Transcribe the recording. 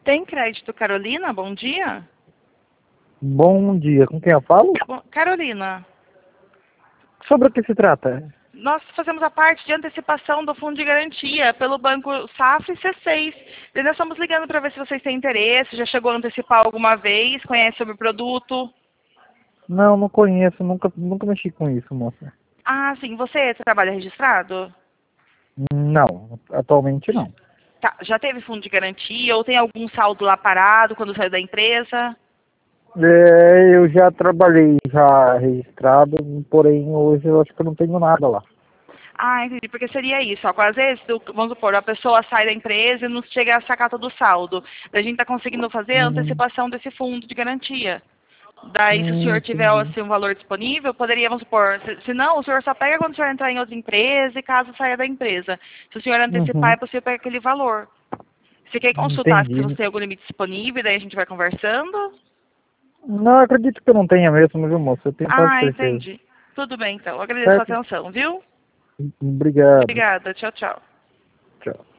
Tem crédito, Carolina? Bom dia. Bom dia, com quem eu falo? Carolina, Sobre o que se trata? nós fazemos a parte de antecipação do fundo de garantia pelo Banco Safra e C6. E nós estamos ligando para ver se vocês têm interesse, já chegou a antecipar alguma vez, conhece sobre o produto. Não, não conheço, nunca mexi com isso, moça. Ah, sim, você trabalha registrado? Não, atualmente não. Tá, já teve fundo de garantia ou tem algum saldo lá parado quando saiu da empresa? Eu já trabalhei já registrado, porém hoje eu acho que eu não tenho nada lá. Ah, entendi, porque seria isso. Ó, às vezes, vamos supor, a pessoa sai da empresa e não chega a sacar todo o saldo. A gente está conseguindo fazer a Uhum. antecipação desse fundo de garantia. Daí, se o senhor tiver Entendi. assim, um valor disponível, poderíamos supor, se não, o senhor só pega quando o senhor entrar em outra empresa e caso saia da empresa. Se o senhor antecipar, é Uhum. possível pegar aquele valor. Você quer consultar se você Entendi. tem algum limite disponível, daí a gente vai conversando? Não, acredito que eu não tenha mesmo, viu, moça? Eu tenho quase Ah, certeza. entendi. Tudo bem, então. Agradeço a Certo? atenção, viu? Obrigado. Obrigada. Tchau, tchau. Tchau.